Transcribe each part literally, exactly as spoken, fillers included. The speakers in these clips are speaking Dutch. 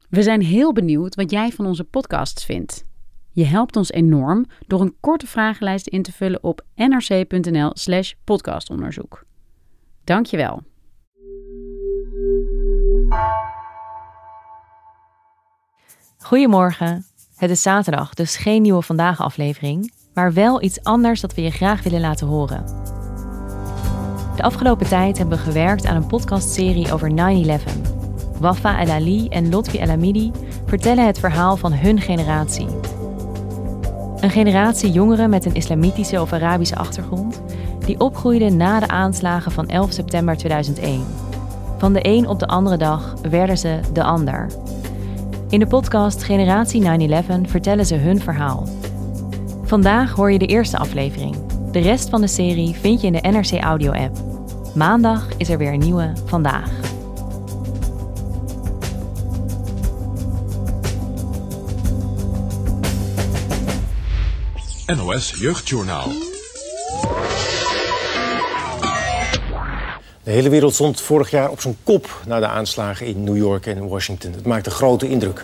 We zijn heel benieuwd wat jij van onze podcasts vindt. Je helpt ons enorm door een korte vragenlijst in te vullen op nrc.nl slash podcastonderzoek. Dank je wel. Goedemorgen. Het is zaterdag, dus geen nieuwe Vandaag aflevering, maar wel iets anders dat we je graag willen laten horen. De afgelopen tijd hebben we gewerkt aan een podcastserie over nine eleven. Wafa El Ali en Lotfi El Hamidi vertellen het verhaal van hun generatie. Een generatie jongeren met een islamitische of Arabische achtergrond die opgroeiden na de aanslagen van elf september tweeduizend één. Van de een op de andere dag werden ze de ander. In de podcast Generatie nine eleven vertellen ze hun verhaal. Vandaag hoor je de eerste aflevering. De rest van de serie vind je in de N R C Audio app. Maandag is er weer een nieuwe Vandaag. N O S Jeugdjournaal. De hele wereld stond vorig jaar op zijn kop na de aanslagen in New York en Washington. Het maakte grote indruk.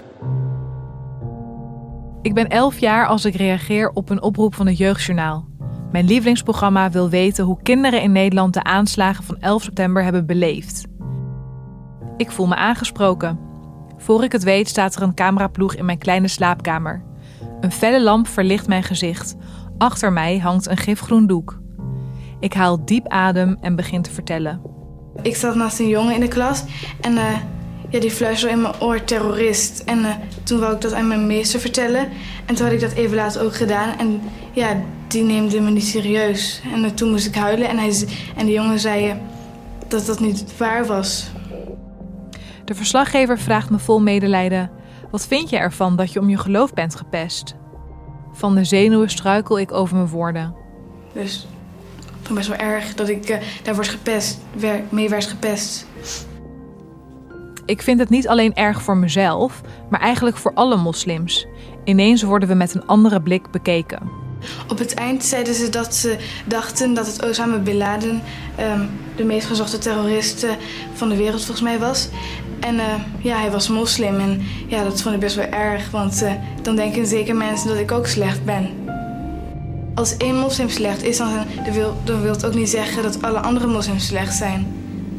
Ik ben elf jaar als ik reageer op een oproep van het Jeugdjournaal. Mijn lievelingsprogramma wil weten hoe kinderen in Nederland de aanslagen van elf september hebben beleefd. Ik voel me aangesproken. Voor ik het weet staat er een cameraploeg in mijn kleine slaapkamer. Een felle lamp verlicht mijn gezicht. Achter mij hangt een gifgroen doek. Ik haal diep adem en begin te vertellen. Ik zat naast een jongen in de klas en uh, ja, die fluisterde in mijn oor terrorist. En uh, toen wou ik dat aan mijn meester vertellen. En toen had ik dat even later ook gedaan. En ja, die neemde me niet serieus. En uh, toen moest ik huilen en, hij, en de jongen zei uh, dat dat niet waar was. De verslaggever vraagt me vol medelijden: wat vind je ervan dat je om je geloof bent gepest? Van de zenuwen struikel ik over mijn woorden. Dus ik vond best wel erg dat ik uh, daar was gepest, wer, mee werd gepest. Ik vind het niet alleen erg voor mezelf, maar eigenlijk voor alle moslims. Ineens worden we met een andere blik bekeken. Op het eind zeiden ze dat ze dachten dat het Osama Bin Laden um, de meest gezochte terrorist uh, van de wereld volgens mij was. En uh, ja, hij was moslim en ja, dat vond ik best wel erg, want uh, dan denken zeker mensen dat ik ook slecht ben. Als één moslim slecht is, dan, dan, wil, dan wil het ook niet zeggen dat alle andere moslims slecht zijn.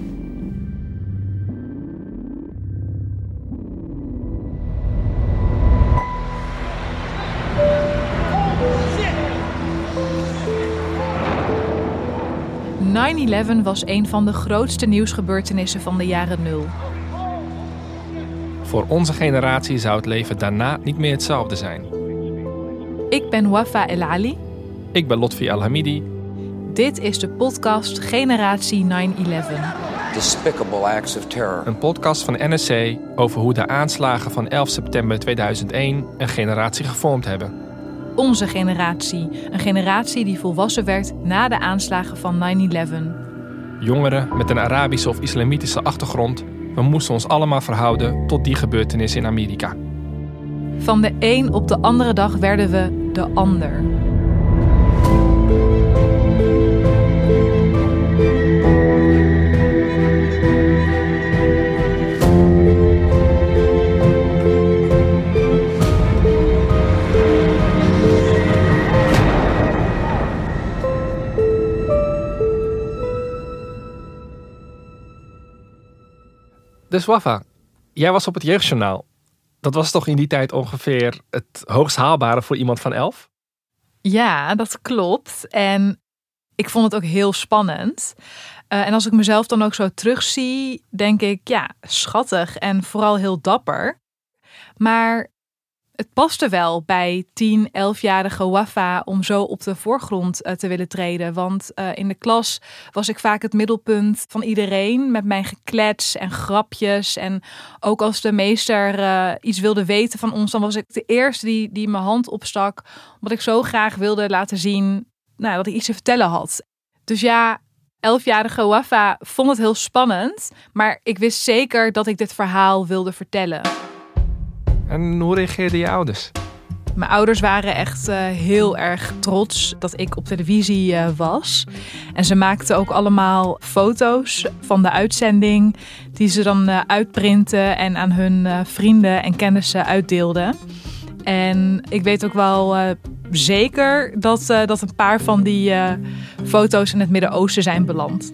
nine eleven was een van de grootste nieuwsgebeurtenissen van de jaren nul. Voor onze generatie zou het leven daarna niet meer hetzelfde zijn. Ik ben Wafa El Ali. Ik ben Lotfi El Hamidi. Dit is de podcast Generatie nine eleven. Despicable acts of terror. Een podcast van N R C over hoe de aanslagen van elf september tweeduizend één een generatie gevormd hebben. Onze generatie. Een generatie die volwassen werd na de aanslagen van nine eleven. Jongeren met een Arabische of islamitische achtergrond. We moesten ons allemaal verhouden tot die gebeurtenis in Amerika. Van de een op de andere dag werden we de ander. Dus Wafa, jij was op het Jeugdjournaal. Dat was toch in die tijd ongeveer het hoogst haalbare voor iemand van elf? Ja, dat klopt. En ik vond het ook heel spannend. Uh, en als ik mezelf dan ook zo terugzie, denk ik, ja, schattig en vooral heel dapper. Maar het paste wel bij tien, elfjarige Wafa om zo op de voorgrond uh, te willen treden. Want uh, in de klas was ik vaak het middelpunt van iedereen met mijn geklets en grapjes. En ook als de meester uh, iets wilde weten van ons, dan was ik de eerste die, die mijn hand opstak. Omdat ik zo graag wilde laten zien nou, dat ik iets te vertellen had. Dus ja, elfjarige Wafa vond het heel spannend. Maar ik wist zeker dat ik dit verhaal wilde vertellen. En hoe reageerden je ouders? Mijn ouders waren echt uh, heel erg trots dat ik op televisie uh, was. En ze maakten ook allemaal foto's van de uitzending die ze dan uh, uitprinten en aan hun uh, vrienden en kennissen uitdeelden. En ik weet ook wel uh, zeker dat, uh, dat een paar van die uh, foto's in het Midden-Oosten zijn beland.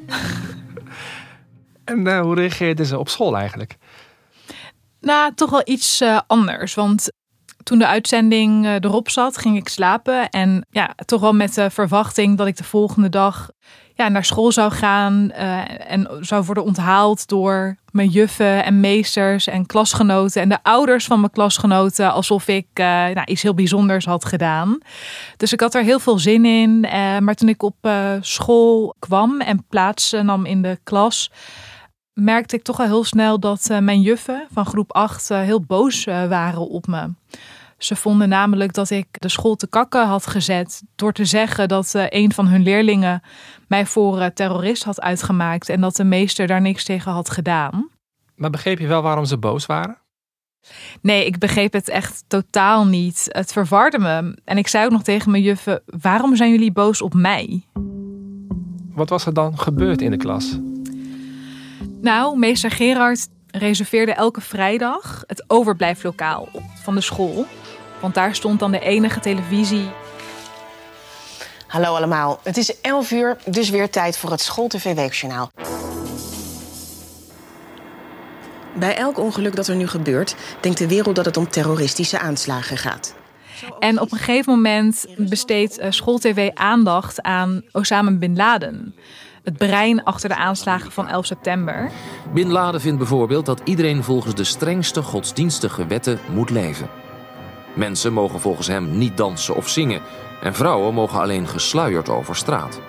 En uh, hoe reageerden ze op school eigenlijk? Nou, toch wel iets uh, anders. Want toen de uitzending uh, erop zat, ging ik slapen. En ja, toch wel met de verwachting dat ik de volgende dag ja, naar school zou gaan. Uh, en zou worden onthaald door mijn juffen en meesters en klasgenoten. En de ouders van mijn klasgenoten. Alsof ik uh, nou, iets heel bijzonders had gedaan. Dus ik had er heel veel zin in. Uh, maar toen ik op uh, school kwam en plaats nam in de klas, merkte ik toch al heel snel dat uh, mijn juffen van groep acht uh, heel boos uh, waren op me. Ze vonden namelijk dat ik de school te kakken had gezet door te zeggen dat uh, een van hun leerlingen mij voor uh, terrorist had uitgemaakt en dat de meester daar niks tegen had gedaan. Maar begreep je wel waarom ze boos waren? Nee, ik begreep het echt totaal niet. Het verwarde me. En ik zei ook nog tegen mijn juffen, waarom zijn jullie boos op mij? Wat was er dan gebeurd in de klas? Nou, meester Gerard reserveerde elke vrijdag het overblijflokaal van de school. Want daar stond dan de enige televisie. Hallo allemaal, het is elf uur, dus weer tijd voor het SchoolTV Weekjournaal. Bij elk ongeluk dat er nu gebeurt, denkt de wereld dat het om terroristische aanslagen gaat. En op een gegeven moment besteedt SchoolTV aandacht aan Osama Bin Laden. Het brein achter de aanslagen van elf september. Bin Laden vindt bijvoorbeeld dat iedereen volgens de strengste godsdienstige wetten moet leven. Mensen mogen volgens hem niet dansen of zingen. En vrouwen mogen alleen gesluierd over straat.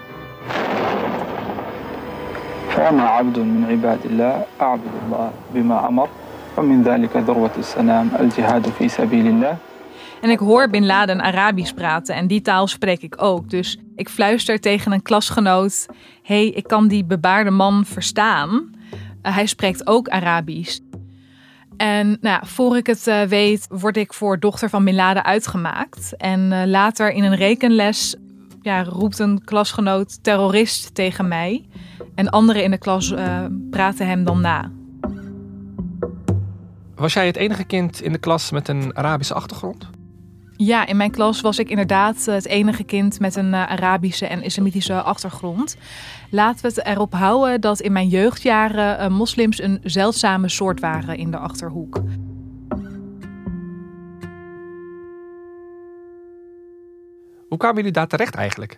En ik hoor Bin Laden Arabisch praten en die taal spreek ik ook. Dus ik fluister tegen een klasgenoot: hey, ik kan die bebaarde man verstaan. Uh, hij spreekt ook Arabisch. En nou ja, voor ik het uh, weet, word ik voor dochter van Bin Laden uitgemaakt. En uh, later in een rekenles ja, roept een klasgenoot terrorist tegen mij. En anderen in de klas uh, praten hem dan na. Was jij het enige kind in de klas met een Arabische achtergrond? Ja, in mijn klas was ik inderdaad het enige kind met een uh, Arabische en islamitische achtergrond. Laten we het erop houden dat in mijn jeugdjaren uh, moslims een zeldzame soort waren in de Achterhoek. Hoe kwamen jullie daar terecht eigenlijk?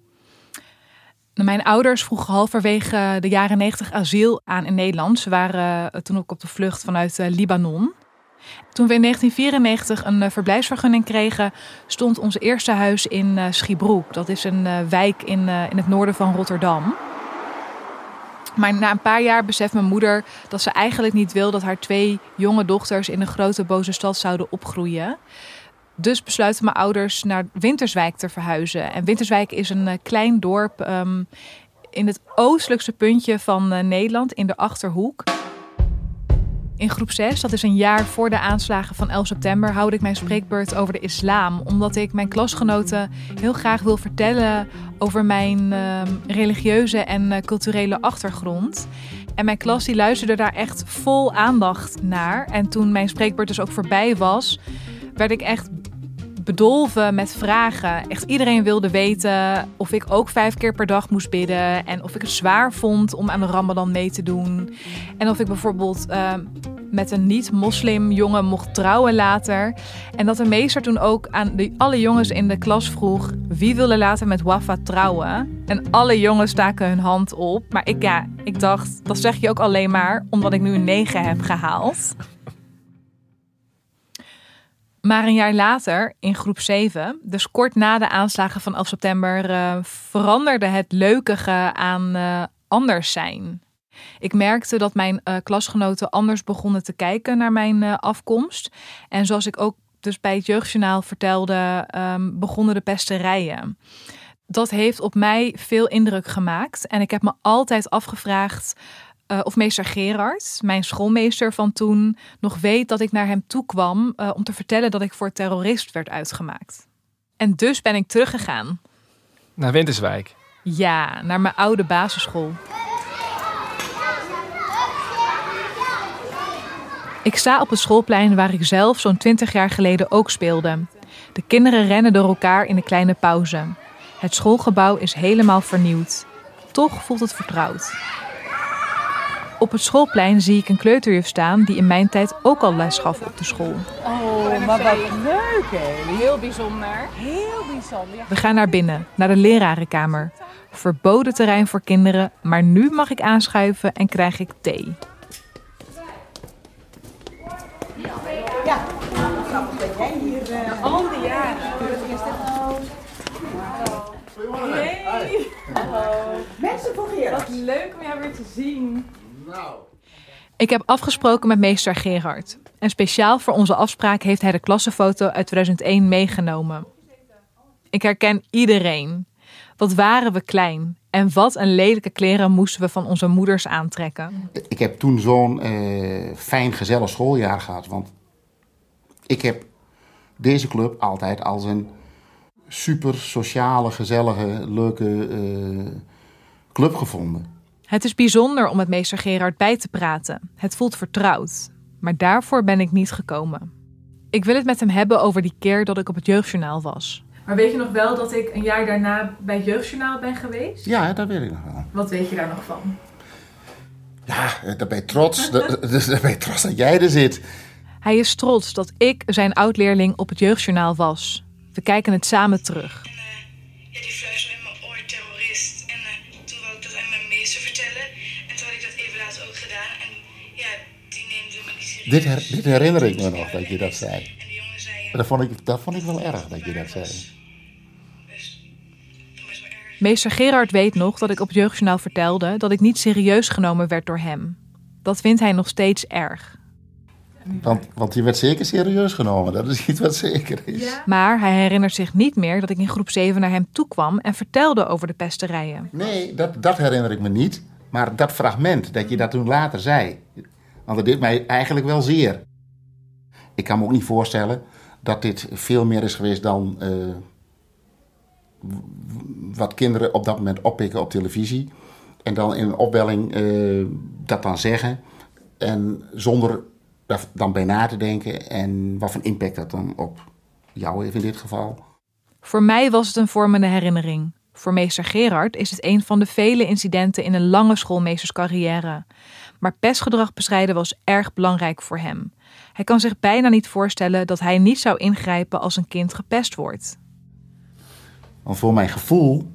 Mijn ouders vroegen halverwege de jaren negentig asiel aan in Nederland. Ze waren uh, toen ook op de vlucht vanuit uh, Libanon. Toen we in negentien vierennegentig een uh, verblijfsvergunning kregen, stond ons eerste huis in uh, Schiebroek. Dat is een uh, wijk in, uh, in het noorden van Rotterdam. Maar na een paar jaar beseft mijn moeder dat ze eigenlijk niet wil dat haar twee jonge dochters in een grote boze stad zouden opgroeien. Dus besluiten mijn ouders naar Winterswijk te verhuizen. En Winterswijk is een uh, klein dorp um, in het oostelijkste puntje van uh, Nederland, in de Achterhoek. In groep zes, dat is een jaar voor de aanslagen van elf september, houd ik mijn spreekbeurt over de islam. Omdat ik mijn klasgenoten heel graag wil vertellen over mijn uh, religieuze en uh, culturele achtergrond. En mijn klas die luisterde daar echt vol aandacht naar. En toen mijn spreekbeurt dus ook voorbij was, werd ik echt bedolven met vragen. Echt iedereen wilde weten of ik ook vijf keer per dag moest bidden. En of ik het zwaar vond om aan de Ramadan mee te doen. En of ik bijvoorbeeld uh, met een niet-moslim jongen mocht trouwen later. En dat de meester toen ook aan de, alle jongens in de klas vroeg: wie wilde later met Wafa trouwen? En alle jongens staken hun hand op. Maar ik, ja, ik dacht, dat zeg je ook alleen maar omdat ik nu een negen heb gehaald. Maar een jaar later, in groep zeven, dus kort na de aanslagen van elf september, uh, veranderde het leukige aan uh, anders zijn. Ik merkte dat mijn uh, klasgenoten anders begonnen te kijken naar mijn uh, afkomst. En zoals ik ook dus bij het Jeugdjournaal vertelde, um, begonnen de pesterijen. Dat heeft op mij veel indruk gemaakt. En ik heb me altijd afgevraagd Uh, of meester Gerard, mijn schoolmeester van toen, nog weet dat ik naar hem toe kwam uh, om te vertellen dat ik voor terrorist werd uitgemaakt. En dus ben ik teruggegaan. Naar Winterswijk? Ja, naar mijn oude basisschool. Ik sta op het schoolplein waar ik zelf zo'n twintig jaar geleden ook speelde. De kinderen rennen door elkaar in de kleine pauze. Het schoolgebouw is helemaal vernieuwd. Toch voelt het vertrouwd. Op het schoolplein zie ik een kleuterjuf staan die in mijn tijd ook al les gaf op de school. Oh, maar wat leuk hè. Heel bijzonder. Heel bijzonder. We gaan naar binnen, naar de lerarenkamer. Verboden terrein voor kinderen, maar nu mag ik aanschuiven en krijg ik thee. Ja, grappig dat jij hier uh, al die jaren. Hey. Hallo. Mensen voor Gerard. Wat leuk om jou weer te zien. Nou. Ik heb afgesproken met meester Gerard. En speciaal voor onze afspraak heeft hij de klassenfoto uit tweeduizend één meegenomen. Ik herken iedereen. Wat waren we klein. En wat een lelijke kleren moesten we van onze moeders aantrekken. Ik heb toen zo'n uh, fijn, gezellig schooljaar gehad. Want ik heb deze club altijd als een super sociale, gezellige, leuke uh, club gevonden. Het is bijzonder om met meester Gerard bij te praten. Het voelt vertrouwd. Maar daarvoor ben ik niet gekomen. Ik wil het met hem hebben over die keer dat ik op het Jeugdjournaal was. Maar weet je nog wel dat ik een jaar daarna bij het Jeugdjournaal ben geweest? Ja, dat weet ik nog wel. Wat weet je daar nog van? Ja, daar ben je trots. daar, daar ben je trots dat jij er zit. Hij is trots dat ik zijn oud-leerling op het Jeugdjournaal was. We kijken het samen terug. En uh, ja, die fluisterde in mijn oor terrorist. En uh, toen wou ik dat aan mijn meester vertellen. En toen had ik dat even later ook gedaan. En ja, die neemde me niet serieus. Dit, her, dit herinner ik me nog, dat je dat zei. En die jongen zei... Uh, dat, vond ik, dat vond ik wel erg, dat je dat zei. Meester Gerard weet nog dat ik op het Jeugdjournaal vertelde dat ik niet serieus genomen werd door hem. Dat vindt hij nog steeds erg. Want, want je werd zeker serieus genomen, dat is iets wat zeker is. Ja. Maar hij herinnert zich niet meer dat ik in groep zeven naar hem toe kwam en vertelde over de pesterijen. Nee, dat, dat herinner ik me niet. Maar dat fragment, dat je dat toen later zei. Want dat deed mij eigenlijk wel zeer. Ik kan me ook niet voorstellen dat dit veel meer is geweest dan uh, wat kinderen op dat moment oppikken op televisie. En dan in een opbelling uh, dat dan zeggen. En zonder daar dan bij na te denken. En wat voor impact dat dan op jou heeft in dit geval. Voor mij was het een vormende herinnering. Voor meester Gerard is het een van de vele incidenten in een lange schoolmeesterscarrière. Maar pestgedrag bestrijden was erg belangrijk voor hem. Hij kan zich bijna niet voorstellen dat hij niet zou ingrijpen als een kind gepest wordt. Want voor mijn gevoel,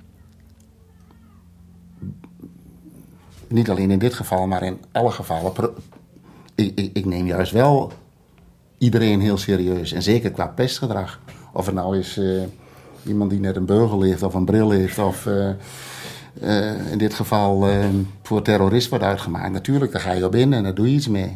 niet alleen in dit geval, maar in alle gevallen, ik, ik, ik neem juist wel iedereen heel serieus. En zeker qua pestgedrag. Of het nou is uh, iemand die net een beugel heeft of een bril heeft of uh, uh, in dit geval uh, voor terrorist wordt uitgemaakt. Natuurlijk, daar ga je op in en daar doe je iets mee.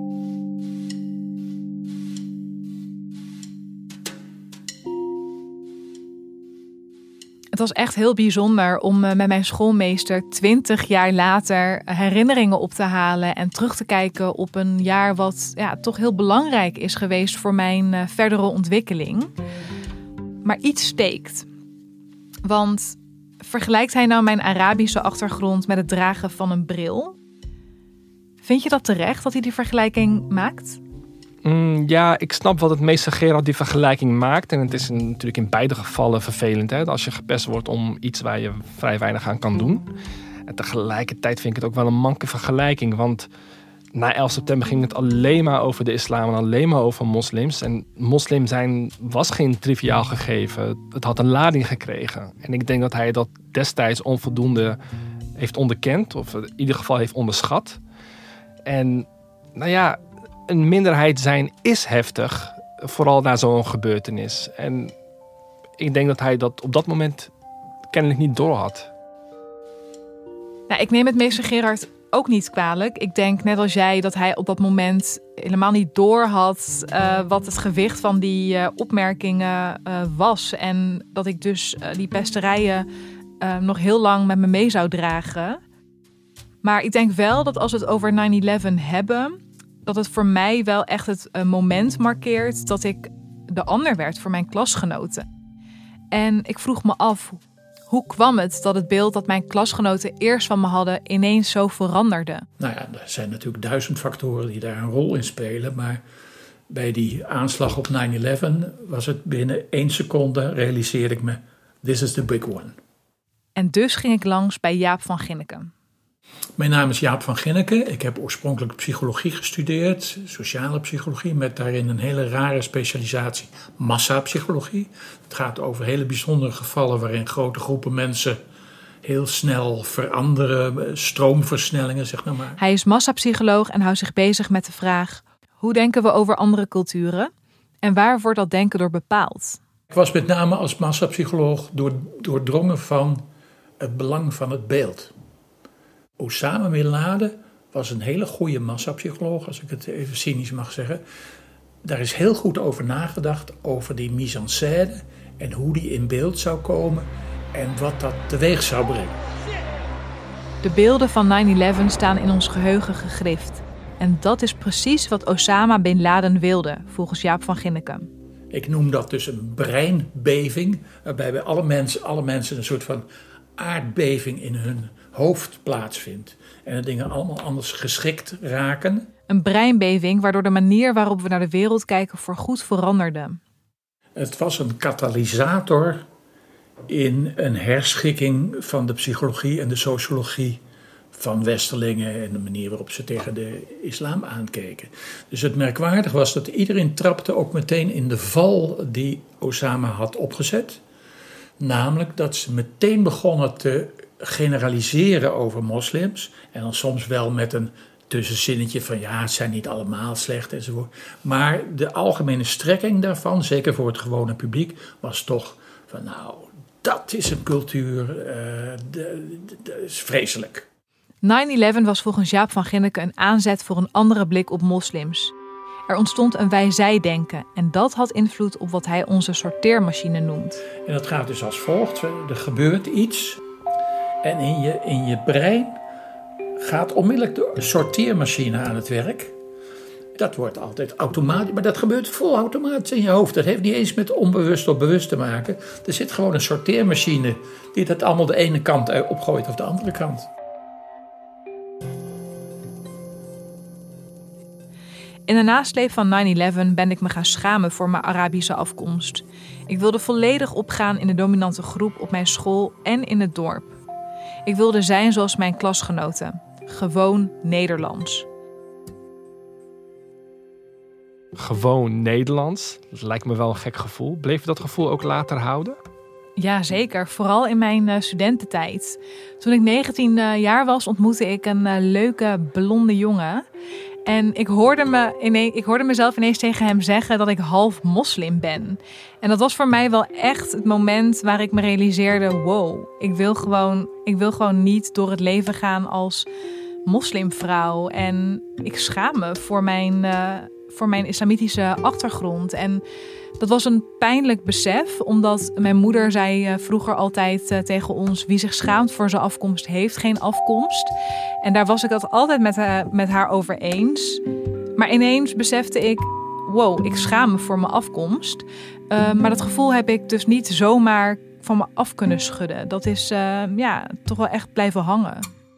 Het was echt heel bijzonder om met mijn schoolmeester twintig jaar later herinneringen op te halen en terug te kijken op een jaar wat ja, toch heel belangrijk is geweest voor mijn verdere ontwikkeling. Maar iets steekt. Want vergelijkt hij nou mijn Arabische achtergrond met het dragen van een bril? Vind je dat terecht dat hij die vergelijking maakt? Mm, ja, ik snap wat het meester Gerard die vergelijking maakt. En het is natuurlijk in beide gevallen vervelend. Hè? Als je gepest wordt om iets waar je vrij weinig aan kan doen. En tegelijkertijd vind ik het ook wel een manke vergelijking. Want na elf september ging het alleen maar over de islam en alleen maar over moslims. En moslim zijn was geen triviaal gegeven. Het had een lading gekregen. En ik denk dat hij dat destijds onvoldoende heeft onderkend. Of in ieder geval heeft onderschat. En nou ja, een minderheid zijn is heftig. Vooral na zo'n gebeurtenis. En ik denk dat hij dat op dat moment kennelijk niet doorhad. Nou, ik neem het meester Gerard ook niet kwalijk. Ik denk net als jij dat hij op dat moment helemaal niet doorhad uh, wat het gewicht van die uh, opmerkingen uh, was. En dat ik dus uh, die pesterijen uh, nog heel lang met me mee zou dragen. Maar ik denk wel dat als we het over nine eleven hebben, dat het voor mij wel echt het uh, moment markeert dat ik de ander werd voor mijn klasgenoten. En ik vroeg me af, hoe kwam het dat het beeld dat mijn klasgenoten eerst van me hadden ineens zo veranderde? Nou ja, er zijn natuurlijk duizend factoren die daar een rol in spelen. Maar bij die aanslag op nine eleven was het binnen één seconde realiseerde ik me, this is the big one. En dus ging ik langs bij Jaap van Ginneken. Mijn naam is Jaap van Ginneken. Ik heb oorspronkelijk psychologie gestudeerd, sociale psychologie, met daarin een hele rare specialisatie, massapsychologie. Het gaat over hele bijzondere gevallen waarin grote groepen mensen heel snel veranderen, stroomversnellingen, zeg nou maar. Hij is massapsycholoog en houdt zich bezig met de vraag, hoe denken we over andere culturen en waar wordt dat denken door bepaald? Ik was met name als massapsycholoog door, doordrongen van het belang van het beeld. Osama Bin Laden was een hele goede massapsycholoog, als ik het even cynisch mag zeggen. Daar is heel goed over nagedacht, over die mise en scène en hoe die in beeld zou komen en wat dat teweeg zou brengen. De beelden van nine eleven staan in ons geheugen gegrift. En dat is precies wat Osama Bin Laden wilde, volgens Jaap van Ginneken. Ik noem dat dus een breinbeving, waarbij bij alle mensen, alle mensen een soort van aardbeving in hun hoofd plaatsvindt. En de dingen allemaal anders geschikt raken. Een breinbeving waardoor de manier waarop we naar de wereld kijken voorgoed veranderde. Het was een katalysator in een herschikking van de psychologie en de sociologie van Westerlingen en de manier waarop ze tegen de islam aankeken. Dus het merkwaardig was dat iedereen trapte ook meteen in de val die Osama had opgezet. Namelijk dat ze meteen begonnen te generaliseren over moslims. En dan soms wel met een tussenzinnetje van ja, het zijn niet allemaal slecht enzovoort. Maar de algemene strekking daarvan, zeker voor het gewone publiek, was toch van nou, dat is een cultuur, uh, dat is vreselijk. nine eleven was volgens Jaap van Ginneken een aanzet voor een andere blik op moslims. Er ontstond een wij-zij-denken en dat had invloed op wat hij onze sorteermachine noemt. En dat gaat dus als volgt. Er gebeurt iets en in je, in je brein gaat onmiddellijk de sorteermachine aan het werk. Dat wordt altijd automatisch, maar dat gebeurt vol automatisch in je hoofd. Dat heeft niet eens met onbewust of bewust te maken. Er zit gewoon een sorteermachine die dat allemaal de ene kant opgooit of de andere kant. In de nasleep van nine eleven ben ik me gaan schamen voor mijn Arabische afkomst. Ik wilde volledig opgaan in de dominante groep op mijn school en in het dorp. Ik wilde zijn zoals mijn klasgenoten. Gewoon Nederlands. Gewoon Nederlands? Dat lijkt me wel een gek gevoel. Bleef je dat gevoel ook later houden? Ja, zeker. Vooral in mijn uh, studententijd. Toen ik negentien uh, jaar was, ontmoette ik een uh, leuke blonde jongen. En ik hoorde, me ineens, ik hoorde mezelf ineens tegen hem zeggen dat ik half moslim ben. En dat was voor mij wel echt het moment waar ik me realiseerde, wow, ik wil gewoon, ik wil gewoon niet door het leven gaan als moslimvrouw. En ik schaam me voor mijn, uh, voor mijn islamitische achtergrond. En dat was een pijnlijk besef, omdat mijn moeder zei uh, vroeger altijd uh, tegen ons, wie zich schaamt voor zijn afkomst, heeft geen afkomst. En daar was ik het altijd met, uh, met haar over eens. Maar ineens besefte ik, wow, ik schaam me voor mijn afkomst. Uh, maar dat gevoel heb ik dus niet zomaar van me af kunnen schudden. Dat is uh, ja, toch wel echt blijven hangen.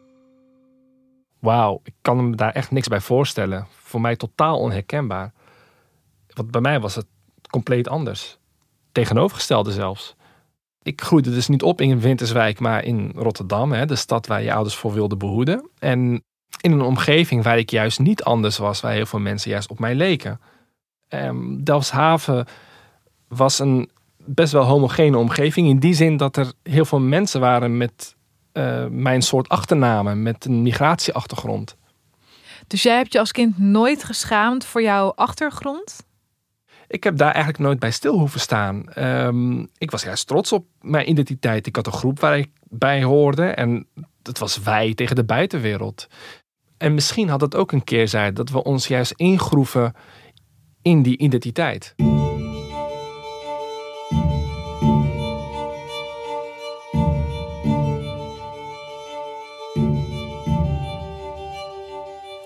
Wauw, ik kan me daar echt niks bij voorstellen. Voor mij totaal onherkenbaar. Want bij mij was het compleet anders. Tegenovergestelde zelfs. Ik groeide dus niet op in Winterswijk, maar in Rotterdam, hè, de stad waar je ouders voor wilden behoeden. En in een omgeving waar ik juist niet anders was, waar heel veel mensen juist op mij leken. Um, Delfshaven was een best wel homogene omgeving, in die zin dat er heel veel mensen waren met uh, mijn soort achternamen, met een migratieachtergrond. Dus jij hebt je als kind nooit geschaamd voor jouw achtergrond? Ik heb daar eigenlijk nooit bij stil hoeven staan. Um, ik was juist trots op mijn identiteit. Ik had een groep waar ik bij hoorde en het was wij tegen de buitenwereld. En misschien had het ook een keerzijde dat we ons juist ingroeven in die identiteit.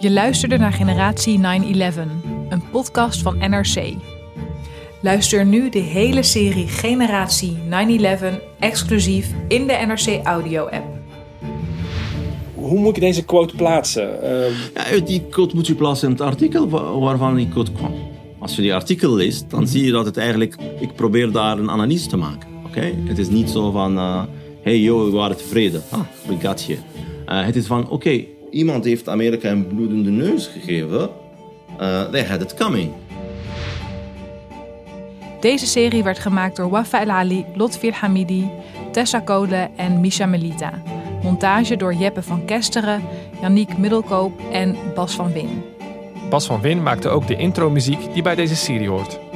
Je luisterde naar Generatie negen elf, een podcast van N R C. Luister nu de hele serie Generatie negen elf exclusief in de N R C audio-app. Hoe moet ik deze quote plaatsen? Uh... Ja, uit die quote moet je plaatsen in het artikel waarvan die quote kwam. Als je die artikel leest, dan zie je dat het eigenlijk... Ik probeer daar een analyse te maken. Okay? Het is niet zo van... Uh, hey yo, we waren tevreden. Ah, we got you. Uh, het is van, oké, okay, iemand heeft Amerika een bloedende neus gegeven. Uh, they had it coming. Deze serie werd gemaakt door Wafa El Ali, Lotfir Hamidi, Tessa Kolen en Misha Melita. Montage door Jeppe van Kesteren, Yannick Middelkoop en Bas van Win. Bas van Win maakte ook de intromuziek die bij deze serie hoort.